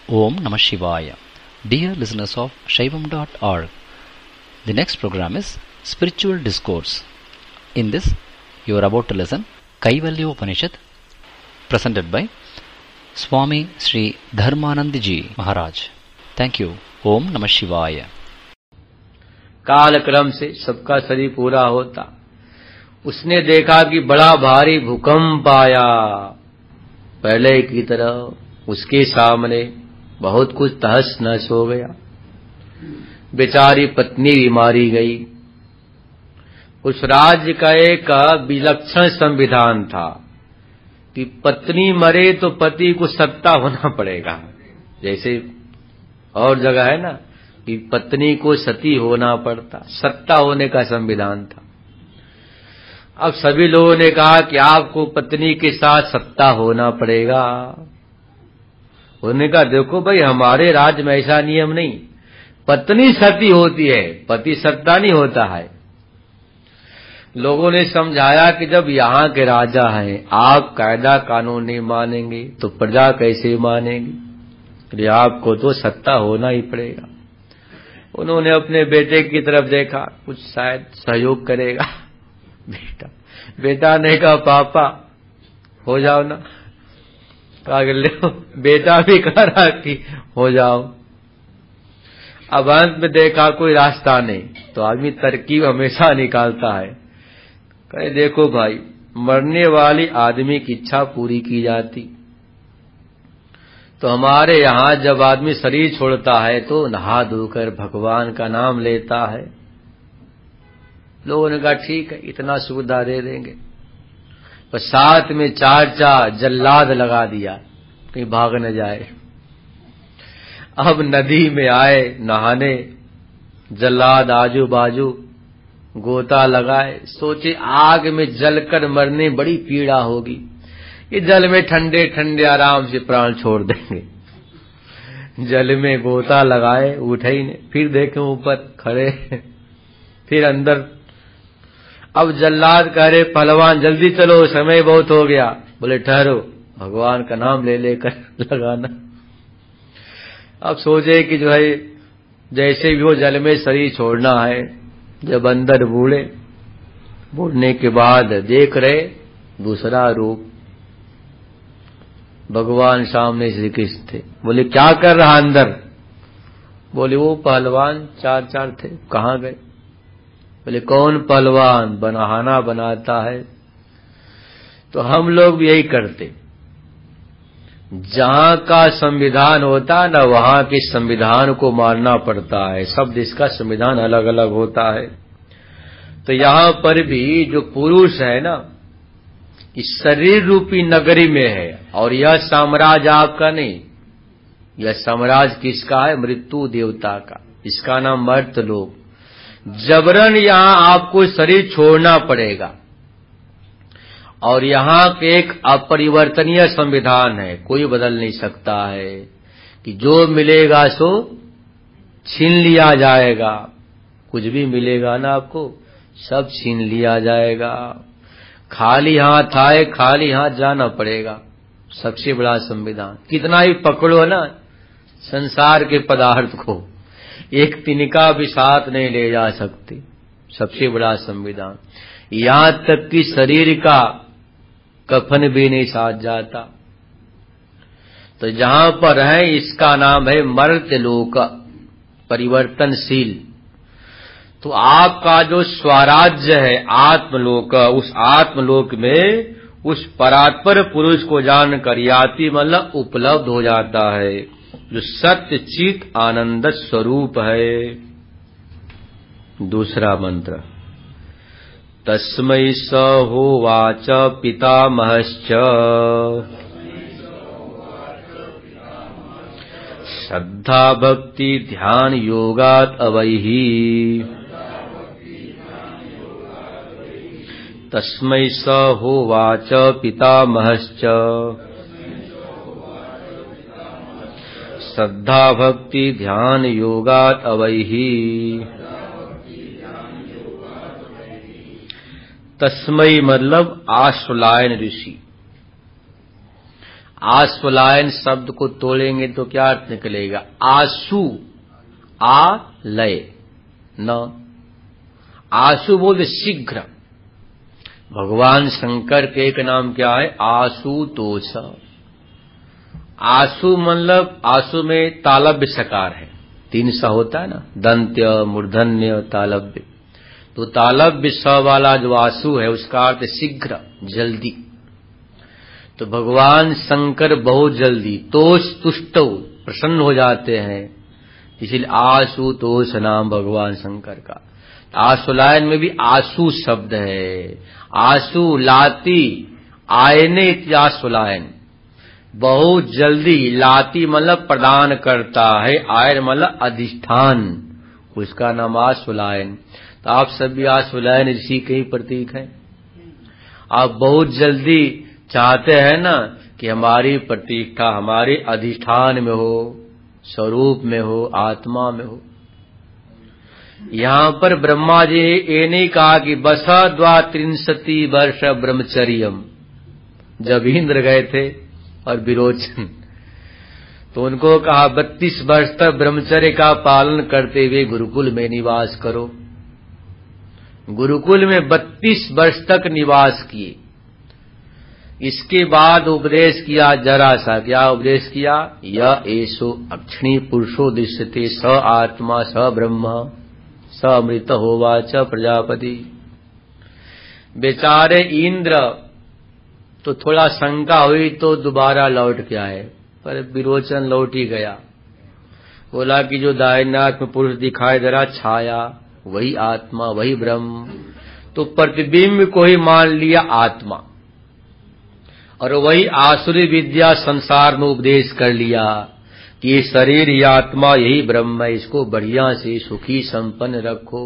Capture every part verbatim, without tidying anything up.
Om Namah Shivaya. Dear listeners of Shaivam dot org, the next program is Spiritual Discourse. In this, you are about to listen Kaivalya Upanishad, presented by Swami Sri Dharmanand Ji Maharaj. Thank you. Om Namah Shivaya. काल क्रम से सबका शरीर पूरा होता, उसने देखा कि बड़ा भारी भूकंप आया। पहले की तरह उसके सामने बहुत कुछ तहस नहस हो गया। बेचारी पत्नी भी मारी गई। उस राज्य का एक विलक्षण संविधान था कि पत्नी मरे तो पति को सत्ता होना पड़ेगा। जैसे और जगह है ना कि पत्नी को सती होना पड़ता, सत्ता होने का संविधान था। अब सभी लोगों ने कहा कि आपको पत्नी के साथ सत्ता होना पड़ेगा। उन्होंने कहा देखो भाई, हमारे राज्य में ऐसा नियम नहीं, पत्नी सती होती है, पति सत्ता नहीं होता है। लोगों ने समझाया कि जब यहाँ के राजा हैं, आप कायदा कानून नहीं मानेंगे तो प्रजा कैसे मानेगी, आपको तो सत्ता होना ही पड़ेगा। उन्होंने अपने बेटे की तरफ देखा, कुछ शायद सहयोग करेगा। बेटा बेटा ने कहा पापा हो जाओ ना, कहा ले बेटा भी कह रहा कि हो जाओ। अब अंत में देखा कोई रास्ता नहीं, तो आदमी तरकीब हमेशा निकालता है। कहे देखो भाई, मरने वाली आदमी की इच्छा पूरी की जाती, तो हमारे यहाँ जब आदमी शरीर छोड़ता है तो नहा धोकर भगवान का नाम लेता है। लोगों ने कहा ठीक है, इतना सुविधा दे देंगे, पर साथ में चार चार जल्लाद लगा दिया कहीं भाग न जाए। अब नदी में आए नहाने, जल्लाद आजू बाजू गोता लगाए, सोचे आग में जलकर मरने बड़ी पीड़ा होगी, ये जल में ठंडे ठंडे आराम से प्राण छोड़ देंगे। जल में गोता लगाए, उठे ही नहीं, फिर देखे ऊपर खड़े, फिर अंदर। अब जल्लाद कह रहे पहलवान जल्दी चलो, समय बहुत हो गया। बोले ठहरो, भगवान का नाम ले लेकर लगाना। अब सोचे कि जो है जैसे भी वो जल में शरीर छोड़ना है। जब अंदर बूढ़े, बूढ़ने के बाद देख रहे दूसरा रूप, भगवान सामने श्री कृष्ण थे। बोले क्या कर रहा अंदर? बोले वो पहलवान चार चार थे, कहाँ गए? बोले कौन पहलवान? बनाना बनाता है। तो हम लोग भी यही करते, जहां का संविधान होता है ना, वहां के संविधान को मानना पड़ता है। सब देश का संविधान अलग अलग होता है। तो यहां पर भी जो पुरुष है ना, इस शरीर रूपी नगरी में है, और यह साम्राज्य आपका नहीं। यह साम्राज्य किसका है? मृत्यु देवता का। इसका नाम मर्त्यलोक। जबरन यहां आपको शरीर छोड़ना पड़ेगा, और यहां के एक अपरिवर्तनीय संविधान है, कोई बदल नहीं सकता है कि जो मिलेगा सो छीन लिया जाएगा। कुछ भी मिलेगा ना आपको, सब छीन लिया जाएगा। खाली हाथ आए, खाली हाथ जाना पड़ेगा। सबसे बड़ा संविधान। कितना ही पकड़ो ना संसार के पदार्थ को, एक तिनका भी साथ नहीं ले जा सकते। सबसे बड़ा संविधान। यहां तक कि शरीर का कफन भी नहीं साथ जाता। तो जहां पर है, इसका नाम है मर्त्यलोक, परिवर्तनशील। तो आपका जो स्वराज्य है आत्मलोक, उस आत्मलोक में उस परात्पर पुरुष को जानकर याति मतलब उपलब्ध हो जाता है, जो सत्य चित आनंद स्वरूप है। दूसरा मंत्र, तस्मै स होवाच पितामहश्च श्रद्धा भक्ति ध्यान योगात् अवैहि। तस्मै स होवाच पितामहश्च श्रद्धा भक्ति ध्यान योगात् अवैहि। तस्मै मतलब आश्वलायन ऋषि। आस्वलायन शब्द को तोड़ेंगे तो क्या अर्थ निकलेगा? आशु, आ लय न, आशु बोल शीघ्र। भगवान शंकर के एक नाम क्या है? आशुतोष। आशु मतलब आशु में तालव्य सकार है, तीन सा होता है ना, दंत्य, मूर्धन्य, तालव्य। तो तालव्य स वाला जो आशु है उसका अर्थ शीघ्र, जल्दी। तो भगवान शंकर बहुत जल्दी, तोष तुष्टो, प्रसन्न हो जाते हैं, इसलिए आशुतोष नाम भगवान शंकर का। आशुलायन में भी आशु शब्द है। आशु लाती, आयने आशुलायन, बहुत जल्दी। लाती मतलब प्रदान करता है, आयन मतलब अधिष्ठान, उसका नाम आशुलायन। तो आप सभी आशुलायन इसी के ही प्रतीक हैं। आप बहुत जल्दी चाहते हैं ना कि हमारी प्रतिष्ठा हमारे अधिष्ठान में हो, स्वरूप में हो, आत्मा में हो। यहां पर ब्रह्मा जी ने ये नहीं कहा कि बस द्वा त्रिंशति वर्ष ब्रह्मचर्यम, जब इंद्र गए थे और विरोचन, तो उनको कहा बत्तीस वर्ष तक ब्रह्मचर्य का पालन करते हुए गुरुकुल में निवास करो। गुरुकुल में बत्तीस वर्ष तक निवास किए। इसके बाद उपदेश किया जरा सा, क्या उपदेश किया? य एषो अक्षणी पुरुषो दृश्यते स आत्मा स ब्रह्म स अमृत होवाच प्रजापति। बेचारे इंद्र तो थोड़ा शंका हुई तो दोबारा लौट के आए, पर विरोचन लौट ही गया। बोला कि जो दाहिनाथ में पुरुष दिखाई दे रहा छाया, वही आत्मा, वही ब्रह्म। तो प्रतिबिंब को ही मान लिया आत्मा, और वही आसुरी विद्या संसार में उपदेश कर लिया कि ये शरीर ही आत्मा, यही ब्रह्म है, इसको बढ़िया से सुखी संपन्न रखो,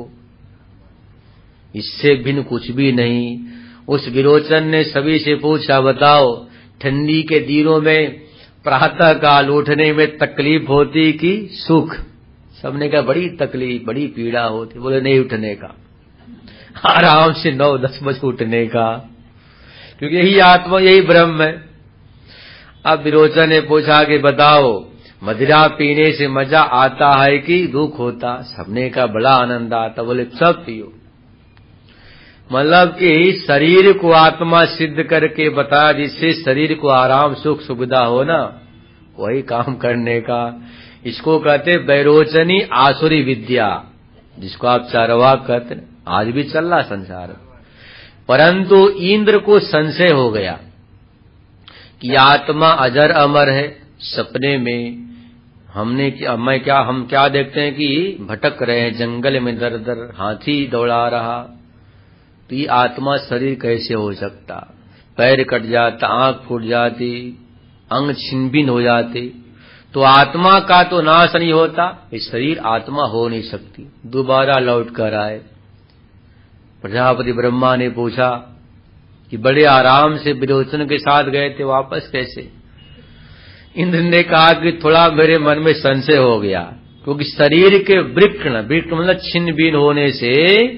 इससे भिन्न कुछ भी नहीं। उस विरोचन ने सभी से पूछा, बताओ ठंडी के दिनों में प्रातः काल उठने में तकलीफ होती कि सुख? सबने कहा बड़ी तकलीफ, बड़ी पीड़ा होती। बोले नहीं उठने का, आराम से नौ दस बजे उठने का, क्योंकि यही आत्मा, यही ब्रह्म है। अब विरोचन ने पूछा कि बताओ मदिरा पीने से मजा आता है कि दुख होता? सबने का बड़ा आनंद आता। बोले सब पियो। मतलब कि शरीर को आत्मा सिद्ध करके बताया, जिससे शरीर को आराम सुख सुविधा हो ना, वही काम करने का। इसको कहते बैरोचनी आसुरी विद्या, जिसको आप चारवाक कहते हैं, आज भी चल रहा संसार। परंतु इंद्र को संशय हो गया कि आत्मा अजर अमर है। सपने में हमने क्या, मैं क्या हम क्या देखते हैं कि भटक रहे हैं जंगल में, दर दर हाथी दौड़ा रहा। तो ये आत्मा शरीर कैसे हो सकता? पैर कट जाता, आंख फूट जाती, अंग छिन्न हो जाते, तो आत्मा का तो नाश नहीं होता, इस शरीर आत्मा हो नहीं सकती। दोबारा लौट कर आए। प्रजापति ब्रह्मा ने पूछा कि बड़े आराम से विरोचन के साथ गए थे, वापस कैसे? इंद्र ने कहा कि थोड़ा मेरे मन में संशय हो गया, क्योंकि शरीर के वृक्ण, वृक्ण मतलब छिन्न भिन्न होने से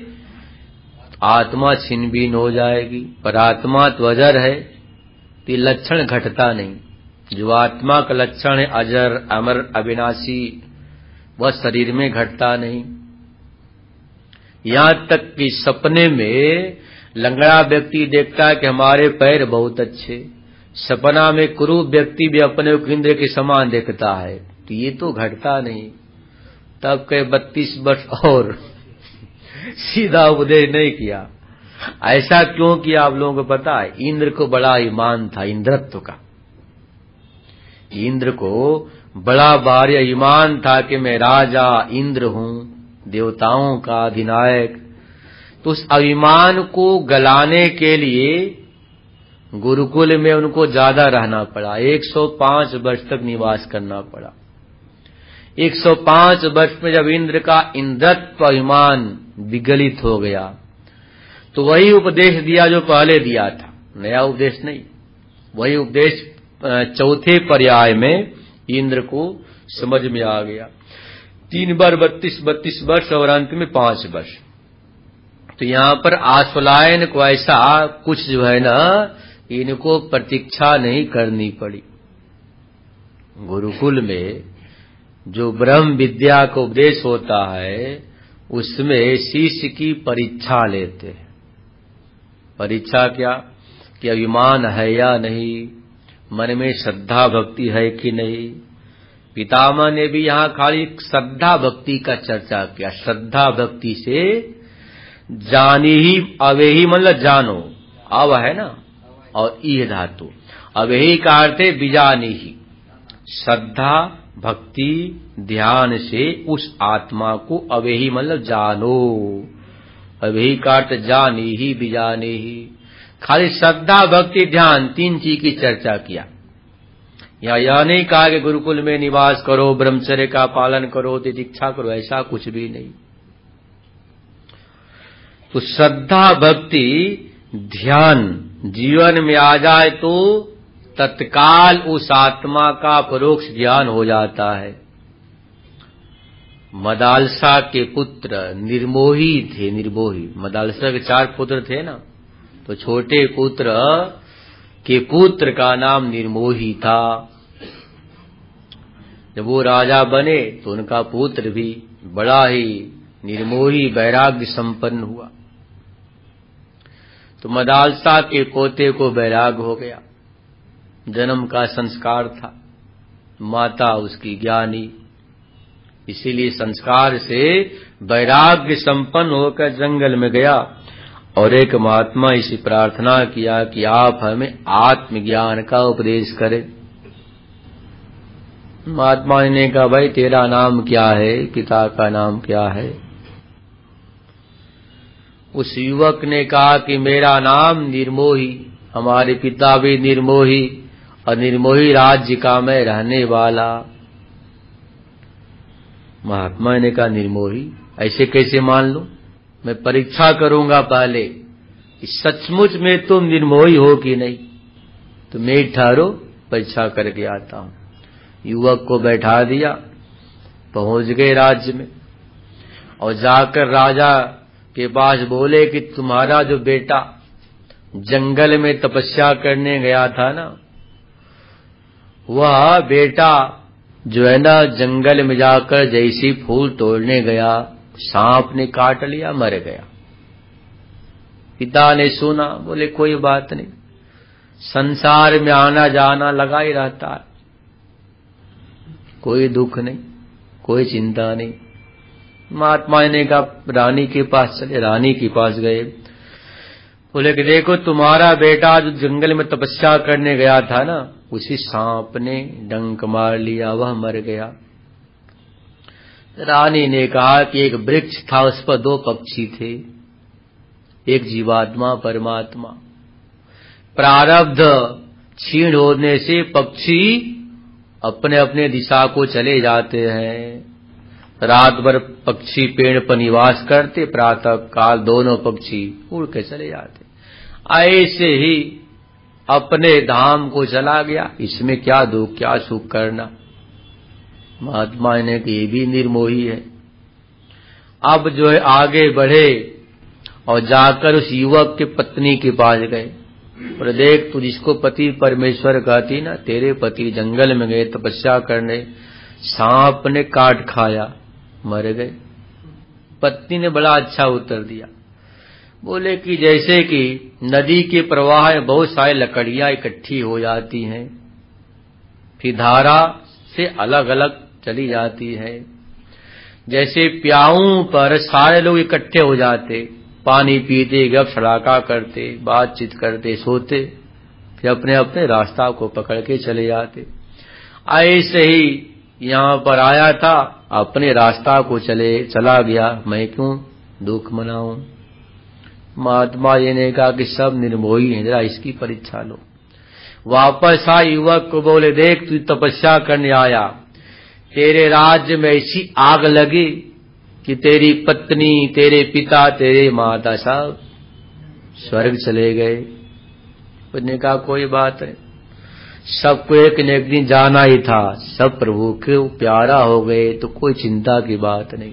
आत्मा छिन्न भिन्न हो जाएगी, पर आत्मा तो अजर है, तो ये लक्षण घटता नहीं। जो आत्मा का लक्षण है अजर अमर अविनाशी, वह शरीर में घटता नहीं। यहां तक कि सपने में लंगड़ा व्यक्ति देखता है कि हमारे पैर बहुत अच्छे, सपना में कुरूप व्यक्ति भी अपने को इंद्र के समान देखता है, तो ये तो घटता नहीं। तब कहे बत्तीस वर्ष और सीधा उपदेश नहीं किया। ऐसा क्यों किया आप लोगों को पता है? इंद्र को बड़ा ईमान था इंद्रत्व का। इंद्र को बड़ा भारी ईमान था कि मैं राजा इंद्र हूं, देवताओं का अधिनायक। तो उस अभिमान को गलाने के लिए गुरुकुल में उनको ज्यादा रहना पड़ा, एक सौ पांच वर्ष तक निवास करना पड़ा। एक सौ पांच वर्ष में जब इंद्र का इंद्रत्व अभिमान विगलित हो गया, तो वही उपदेश दिया जो पहले दिया था, नया उपदेश नहीं। वही उपदेश चौथे पर्याय में इंद्र को समझ में आ गया। तीन बार बत्तीस बत्तीस वर्ष और अंत में पांच वर्ष। तो यहाँ पर आश्वलायन को ऐसा कुछ जो है ना, इनको प्रतीक्षा नहीं करनी पड़ी। गुरुकुल में जो ब्रह्म विद्या को उपदेश होता है उसमें शिष्य की परीक्षा लेते हैं। परीक्षा क्या कि अभिमान है या नहीं, मन में श्रद्धा भक्ति है कि नहीं। पितामह ने भी यहाँ खाली श्रद्धा भक्ति का चर्चा किया। श्रद्धा भक्ति से जानी ही, अवे ही मतलब जानो, अव है ना, और ई धातु, अवे ही का अर्थ है बिजानी ही। श्रद्धा भक्ति ध्यान से उस आत्मा को अवे ही मतलब जानो, अवे ही का अर्थ जानी ही बिजानी ही। खाली श्रद्धा भक्ति ध्यान तीन चीज की चर्चा किया। या यह नहीं कहा कि गुरुकुल में निवास करो, ब्रह्मचर्य का पालन करो, दीक्षा करो, ऐसा कुछ भी नहीं। तो श्रद्धा भक्ति ध्यान जीवन में आ जाए तो तत्काल उस आत्मा का परोक्ष ज्ञान हो जाता है। मदालसा के पुत्र निर्मोही थे, निर्मोही। मदालसा के चार पुत्र थे ना, तो छोटे पुत्र के पुत्र का नाम निर्मोही था। जब वो राजा बने तो उनका पुत्र भी बड़ा ही निर्मोही वैराग्य संपन्न हुआ। तो मदालसा के पोते को वैराग हो गया, जन्म का संस्कार था, माता उसकी ज्ञानी, इसीलिए संस्कार से वैराग्य संपन्न होकर जंगल में गया और एक महात्मा इसी प्रार्थना किया कि आप हमें आत्मज्ञान का उपदेश करें। महात्मा ने कहा, भाई तेरा नाम क्या है, पिता का नाम क्या है? उस युवक ने कहा कि मेरा नाम निर्मोही, हमारे पिता भी निर्मोही और निर्मोही राज्य का मैं रहने वाला। महात्मा ने कहा, निर्मोही ऐसे कैसे मान लूं? मैं परीक्षा करूंगा पहले कि सचमुच में तुम निर्मोही हो कि नहीं। तो मैं ठहरो, परीक्षा करके आता हूं। युवक को बैठा दिया, पहुंच गए राज्य में और जाकर राजा के पास बोले कि तुम्हारा जो बेटा जंगल में तपस्या करने गया था ना, वह बेटा जो है ना जंगल में जाकर जैसी फूल तोड़ने गया, सांप ने काट लिया, मर गया। पिता ने सुना, बोले कोई बात नहीं, संसार में आना जाना लगा ही रहता है, कोई दुख नहीं, कोई चिंता नहीं। महात्मा ने कहा रानी के पास चले। रानी के पास गए, बोले कि देखो तुम्हारा बेटा जो जंगल में तपस्या करने गया था ना, उसी सांप ने डंक मार लिया, वह मर गया। रानी ने कहा कि एक वृक्ष था, उस पर दो पक्षी थे, एक जीवात्मा परमात्मा। प्रारब्ध क्षीण होने से पक्षी अपने अपने दिशा को चले जाते हैं। रात भर पक्षी पेड़ पर निवास करते, प्रातः काल दोनों पक्षी उड़ के चले जाते। ऐसे ही अपने धाम को चला गया, इसमें क्या दुख क्या सुख करना। महात्मा ने कि ये भी निर्मोही है। अब जो है आगे बढ़े और जाकर उस युवक के पत्नी के पास गए और देख तू जिसको पति परमेश्वर कहती ना, तेरे पति जंगल में गए तपस्या करने, सांप ने काट खाया, मर गए। पत्नी ने बड़ा अच्छा उत्तर दिया, बोले कि जैसे कि नदी के प्रवाह में बहुत सारी लकड़ियां इकट्ठी हो जाती हैं, फिर धारा से अलग अलग चली जाती है, जैसे प्याऊं पर सारे लोग इकट्ठे हो जाते, पानी पीते, गप सड़ाका करते, बातचीत करते, सोते, फिर अपने अपने रास्ता को पकड़ के चले जाते। ऐसे ही यहाँ पर आया था, अपने रास्ता को चले चला गया, मैं क्यों दुख मनाऊं। महात्मा जी ने कहा कि सब निर्मोही हैं, जरा इसकी परीक्षा लो। वापस आ युवक को बोले, देख तू तपस्या करने आया, तेरे राज्य में ऐसी आग लगी कि तेरी पत्नी, तेरे पिता, तेरे माता सब स्वर्ग चले गए। उसने कहा कोई बात है, सबको एक न एक दिन जाना ही था, सब प्रभु के प्यारा हो गए तो कोई चिंता की बात नहीं।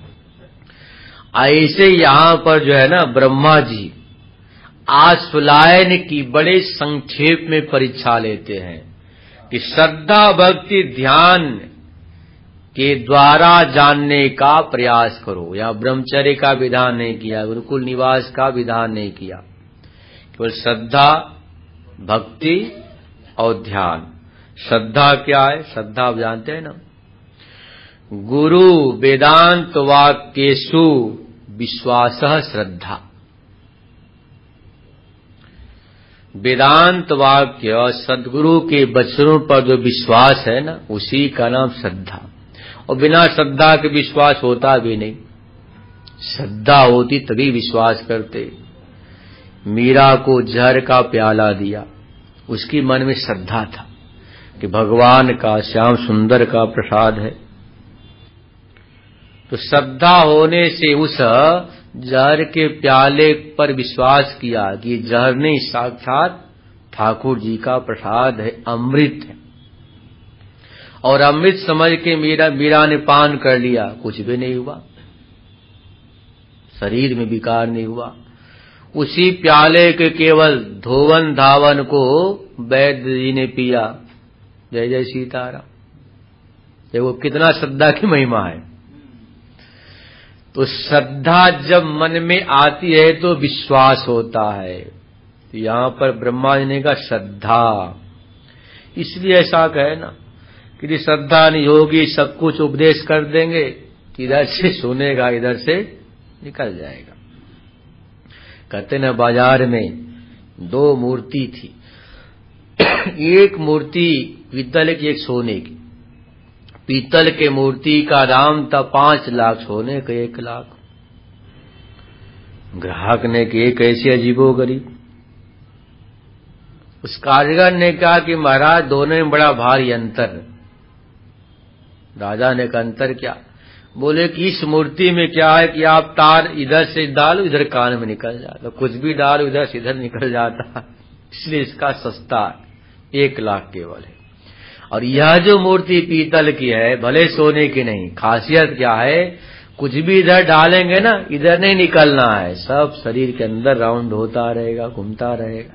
ऐसे यहाँ पर जो है ना ब्रह्मा जी आश्वलायन की बड़े संक्षेप में परीक्षा लेते हैं कि श्रद्धा भक्ति ध्यान के द्वारा जानने का प्रयास करो। यहाँ ब्रह्मचर्य का विधान नहीं किया, गुरुकुल निवास का विधान नहीं किया, केवल श्रद्धा भक्ति और ध्यान। श्रद्धा क्या है? श्रद्धा आप जानते हैं ना, गुरु वेदांत वाक्येषु विश्वासः श्रद्धा। वेदांत वाक्य सद्गुरु के वचनों पर जो विश्वास है ना, उसी का नाम श्रद्धा। और बिना श्रद्धा के विश्वास होता भी नहीं, श्रद्धा होती तभी विश्वास करते। मीरा को जहर का प्याला दिया, उसकी मन में श्रद्धा था कि भगवान का श्याम सुंदर का प्रसाद है। तो श्रद्धा होने से उस जहर के प्याले पर विश्वास किया कि जहर नहीं, साक्षात ठाकुर जी का प्रसाद है, अमृत है। और अमृत समझ के मीरा मीरा ने पान कर लिया, कुछ भी नहीं हुआ, शरीर में विकार नहीं हुआ। उसी प्याले के केवल धोवन धावन को वैद्य जी ने पिया। जय जय सीताराम। देखो कितना श्रद्धा की महिमा है। तो श्रद्धा जब मन में आती है तो विश्वास होता है। तो यहां पर ब्रह्मा जी ने कहा श्रद्धा, इसलिए ऐसा कहे ना कि श्रद्धा नहीं होगी, सब कुछ उपदेश कर देंगे, इधर से सुनेगा इधर से निकल जाएगा। कहते न बाजार में दो मूर्ति थी, एक मूर्ति पीतल की, एक सोने की। पीतल के मूर्ति का दाम था पांच लाख, सोने का एक लाख। ग्राहक ने कि एक ऐसी अजीबोगरीब। उस कारीगर ने कहा कि महाराज दोनों में बड़ा भारी अंतर। राजा ने कहा अंतर क्या? बोले कि इस मूर्ति में क्या है कि आप तार इधर से डालो इधर कान में निकल जाता, कुछ भी डालो इधर से इधर निकल जाता, इसलिए इसका सस्ता एक लाख केवल है। और यह जो मूर्ति पीतल की है, भले सोने की नहीं, खासियत क्या है? कुछ भी इधर डालेंगे ना, इधर नहीं निकलना है, सब शरीर के अंदर राउंड होता रहेगा, घूमता रहेगा।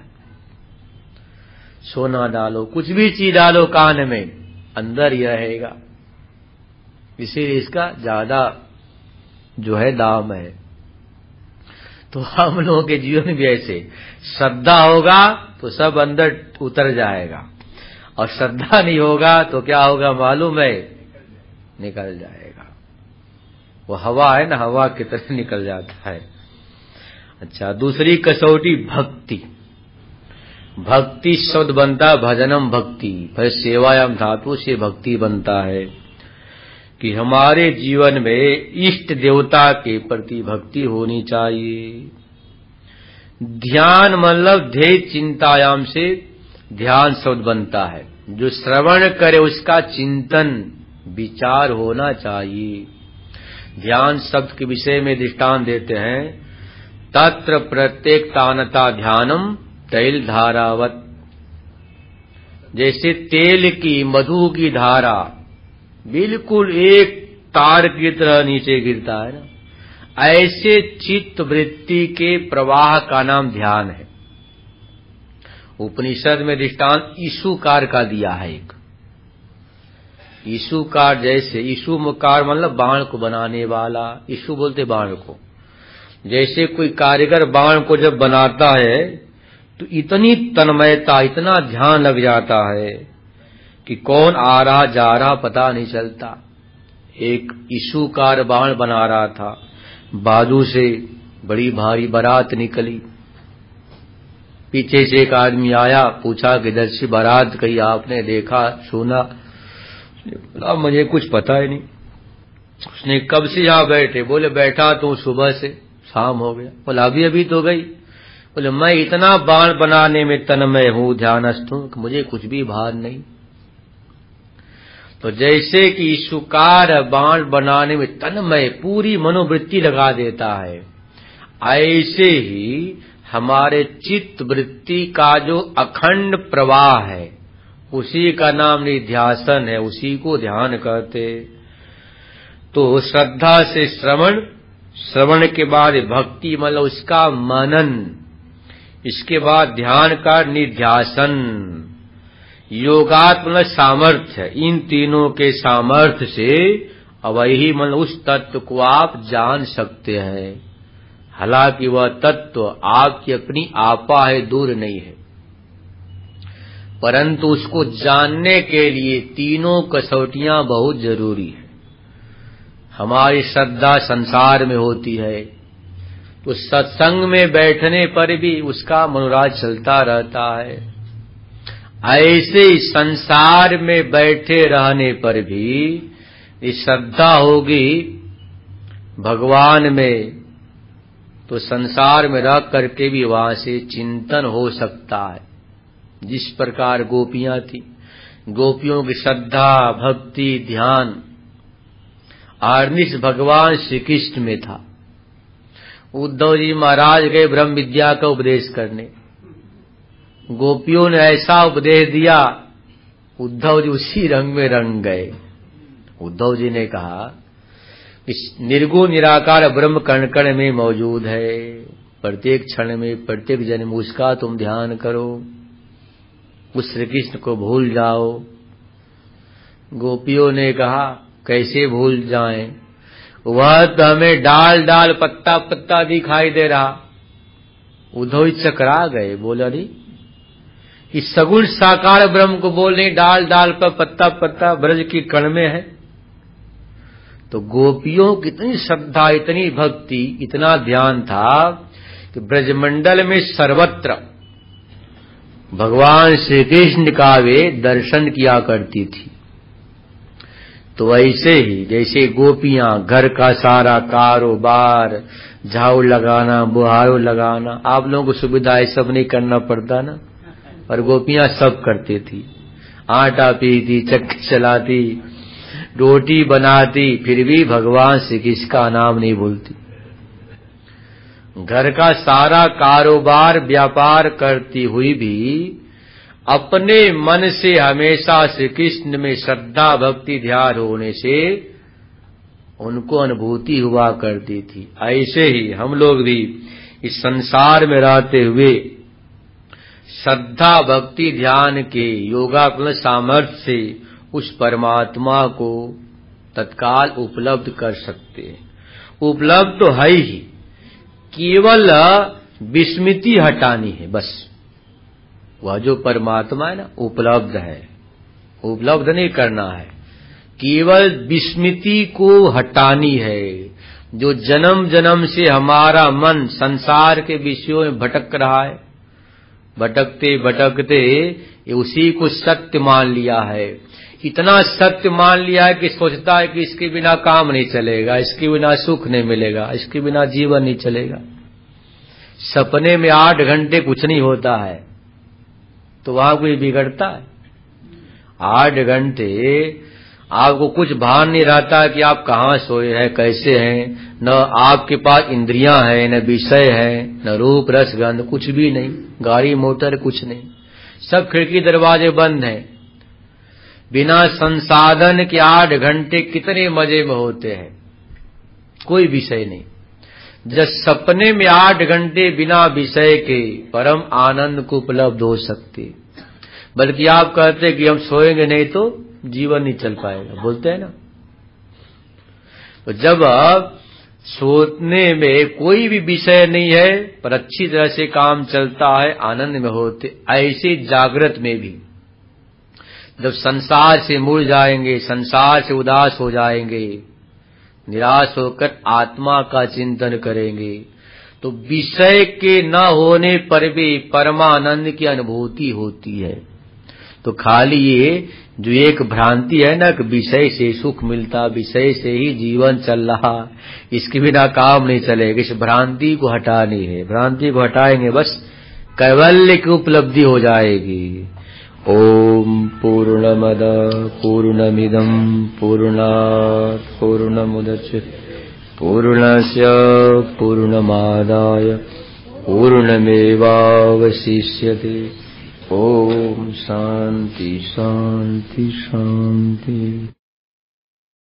सोना डालो, कुछ भी चीज डालो कान में, अंदर ही रहेगा। इसीलिए इसका ज्यादा जो है दाम है। तो हम लोगों के जीवन भी ऐसे, श्रद्धा होगा तो सब अंदर उतर जाएगा, और श्रद्धा नहीं होगा तो क्या होगा मालूम है? निकल जाएगा। वो हवा है ना, हवा की तरह निकल जाता है। अच्छा, दूसरी कसौटी भक्ति। भक्ति शब्द बनता भजनम भक्ति, फिर सेवायाम धातु से भक्ति बनता है कि हमारे जीवन में इष्ट देवता के प्रति भक्ति होनी चाहिए। ध्यान मतलब ध्येय चिंतायाम से ध्यान शब्द बनता है, जो श्रवण करे उसका चिंतन विचार होना चाहिए। ध्यान शब्द के विषय में दृष्टांत देते हैं, तत्र प्रत्येक तानता ध्यानम तैल धारावत। जैसे तेल की, मधु की धारा बिल्कुल एक तार की तरह नीचे गिरता है ना, ऐसे चित्त वृत्ति के प्रवाह का नाम ध्यान है। उपनिषद में दृष्टांत ईशुकार का दिया है। एक ईशुकार, जैसे ईशुकार मतलब बाण को बनाने वाला, ईशु बोलते बाण को। जैसे कोई कारीगर बाण को जब बनाता है तो इतनी तन्मयता, इतना ध्यान लग जाता है कि कौन आ रहा जा रहा पता नहीं चलता। एक ईशुकार बाण बना रहा था, बाजू से बड़ी भारी बारात निकली, पीछे से एक आदमी आया, पूछा कि इधर से बारात कहीं आपने देखा सुना? बोला मुझे कुछ पता ही नहीं। उसने कब से यहाँ बैठे? बोले बैठा तो सुबह से, शाम हो गया। बोला अभी अभी तो गई। बोले मैं इतना बाण बनाने में तन्मय हूँ, ध्यानस्थ हूँ कि मुझे कुछ भी भार नहीं। तो जैसे कि ईशुकार बाण बनाने में तन्मय पूरी मनोवृत्ति लगा देता है, ऐसे ही हमारे चित्त वृत्ति का जो अखंड प्रवाह है उसी का नाम निध्यासन है, उसी को ध्यान कहते। तो श्रद्धा से श्रवण, श्रवण के बाद भक्ति मतलब उसका मनन, इसके बाद ध्यान का निध्यासन। योगात्मक सामर्थ्य, इन तीनों के सामर्थ्य से अवही मन उस तत्व को आप जान सकते हैं। हालांकि वह तत्व आपकी अपनी आपा है, दूर नहीं है, परंतु उसको जानने के लिए तीनों कसौटियां बहुत जरूरी है। हमारी श्रद्धा संसार में होती है, तो सत्संग में बैठने पर भी उसका मनोराज चलता रहता है। ऐसे ही संसार में बैठे रहने पर भी श्रद्धा होगी भगवान में, तो संसार में रह करके भी वहां से चिंतन हो सकता है। जिस प्रकार गोपियां थी, गोपियों की श्रद्धा, भक्ति, ध्यान आर्निश भगवान श्री कृष्ण में था। उद्धव जी महाराज गए ब्रह्म विद्या का उपदेश करने, गोपियों ने ऐसा उपदेश दिया, उद्धव जी उसी रंग में रंग गए। उद्धव जी ने कहा इस निर्गुण निराकार ब्रह्म कण कण में मौजूद है, प्रत्येक क्षण में, प्रत्येक जन्म उसका तुम ध्यान करो, उस श्री कृष्ण को भूल जाओ। गोपियों ने कहा कैसे भूल जाएं, वह तो हमें डाल डाल पत्ता पत्ता दिखाई दे रहा। उद्धव चकरा गए, बोला नहीं इस सगुण साकार ब्रह्म को बोल नहीं, डाल डाल पर पत्ता पत्ता ब्रज की कण में है। तो गोपियों की इतनी श्रद्धा, इतनी भक्ति, इतना ध्यान था कि ब्रजमंडल में सर्वत्र भगवान श्री कृष्ण का वे दर्शन किया करती थी। तो ऐसे ही जैसे गोपियां घर का सारा कारोबार, झाड़ू लगाना, बुहारू लगाना, आप लोगों को सुविधा है, सब नहीं करना पड़ता ना, और गोपियां सब करती थी। आटा पीती, चक्की चलाती, रोटी बनाती, फिर भी भगवान श्री कृष्ण का नाम नहीं भूलती। घर का सारा कारोबार व्यापार करती हुई भी अपने मन से हमेशा श्री कृष्ण में श्रद्धा भक्ति ध्यान होने से उनको अनुभूति हुआ करती थी। ऐसे ही हम लोग भी इस संसार में रहते हुए श्रद्धा भक्ति ध्यान के योगात्मक सामर्थ्य से उस परमात्मा को तत्काल उपलब्ध कर सकते हैं। उपलब्ध तो है ही, केवल विस्मृति हटानी है बस। वह जो परमात्मा है ना, उपलब्ध है, उपलब्ध नहीं करना है, केवल विस्मृति को हटानी है। जो जन्म जन्म से हमारा मन संसार के विषयों में भटक रहा है, भटकते भटकते ये उसी को सत्य मान लिया है। इतना सत्य मान लिया है कि सोचता है कि इसके बिना काम नहीं चलेगा, इसके बिना सुख नहीं मिलेगा, इसके बिना जीवन नहीं चलेगा। सपने में आठ घंटे कुछ नहीं होता है तो वहां कोई बिगड़ता है? आठ घंटे आपको कुछ भान नहीं रहता कि आप कहाँ सोए हैं, कैसे हैं, न आपके पास इंद्रियां हैं, न विषय है, न रूप रस गंध, कुछ भी नहीं, गाड़ी मोटर कुछ नहीं, सब खिड़की दरवाजे बंद हैं। बिना संसाधन के आठ घंटे कितने मजे में होते हैं, कोई विषय नहीं। जब सपने में आठ घंटे बिना विषय के परम आनंद को उपलब्ध हो सकते, बल्कि आप कहते कि हम सोएंगे नहीं तो जीवन नहीं चल पाएगा, बोलते हैं ना। तो जब आप सोने में कोई भी विषय नहीं है पर अच्छी तरह से काम चलता है, आनंद में होते, ऐसे जागृत में भी जब संसार से मुड़ जाएंगे, संसार से उदास हो जाएंगे, निराश होकर आत्मा का चिंतन करेंगे, तो विषय के न होने पर भी परमानंद की अनुभूति होती है। तो खाली ये जो एक भ्रांति है ना कि विषय से सुख मिलता, विषय से ही जीवन चल रहा, इसके बिना काम नहीं चलेगा, इस भ्रांति को हटानी है। भ्रांति को हटाएंगे बस कैवल्य की उपलब्धि हो जाएगी। ओम पूर्णमद पूर्णमिदं पूर्णात् पूर्णमुदच्यते पूर्णस्य पूर्णमादाय पूर्णमेवावशिष्यते। ओम शांति शांति शांति।